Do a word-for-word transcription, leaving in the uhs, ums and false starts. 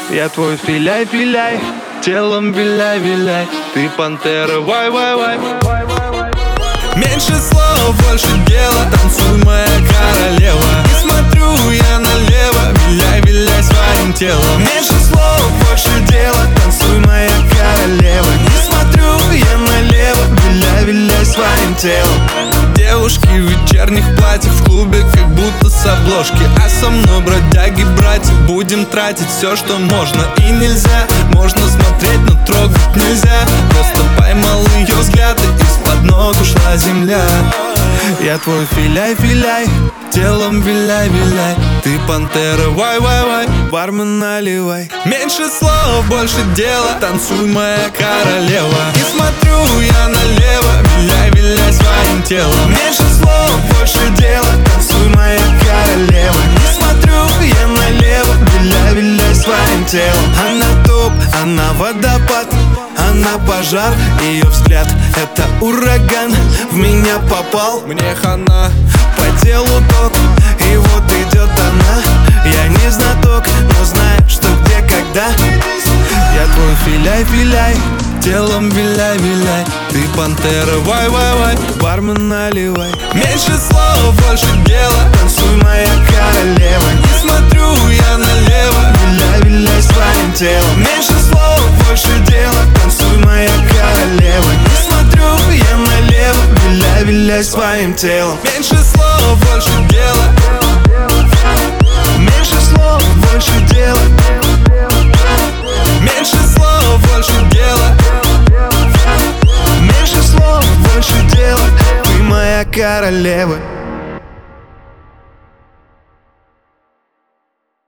Я твой филяй-филяй, телом виляй-виляй. Ты пантера, вай-вай-вай. Меньше слов, больше дела, танцуй, моя королева. Не смотрю я налево, виляй-виляй своим телом. Меньше слов, больше дела, танцуй, моя королева. Не смотрю я налево, виляй-виляй своим телом. Девушки в вечерних платьях в клубе, как будто с обложки. А со мной бродяги, братья, будем тратить все, что можно и нельзя. Можно смотреть, но трогать нельзя. Просто поймал ее взгляд, и из-под ног ушла земля. Я твой филяй-филяй, телом виляй-виляй. Ты пантера, вай-вай-вай, бармен наливай. Меньше слов, больше дела, танцуй, моя королева. Не смотрю я налево, виляй-виляй своим телом. Меньше слов, больше дела, танцуй, моя королева. Не смотрю я налево, виляй-виляй своим телом. Она топ, она водопад, она пожар, ее взгляд — это ураган. В меня попал, мне хана, по делу ток, и вот идет она. Я не знаток, но знаю, что где, когда. Я твой филяй-филяй, телом виляй-виляй. Ты пантера, вай-вай-вай, бармен наливай. Меньше слов, больше дела, танцуй, моя королева. Не смотрю я налево, виляй-виляй своим телом. Меньше слов, больше дела, танцуй, моя королева. Не смотрю я налево, виляй-виляй своим телом. Меньше